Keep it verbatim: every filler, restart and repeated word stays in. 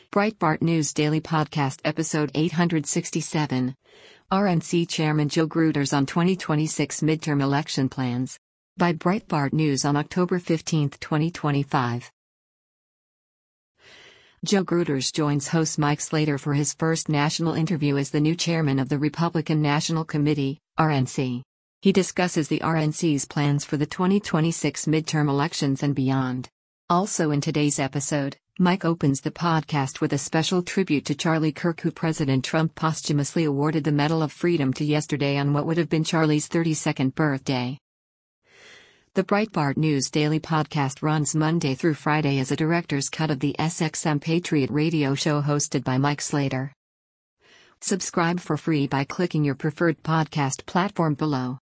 Breitbart News Daily Podcast Episode eight sixty-seven. R N C Chairman Joe Gruters on twenty twenty-six Midterm Election Plans. By Breitbart News on October fifteenth, twenty twenty-five. Joe Gruters joins host Mike Slater for his first national interview as the new chairman of the Republican National Committee, R N C. He discusses the R N C's plans for the twenty twenty-six midterm elections and beyond. Also in today's episode, Mike opens the podcast with a special tribute to Charlie Kirk, who President Trump posthumously awarded the Medal of Freedom to yesterday on what would have been Charlie's thirty-second birthday. The Breitbart News Daily Podcast runs Monday through Friday as a director's cut of the S X M Patriot radio show hosted by Mike Slater. Subscribe for free by clicking your preferred podcast platform below.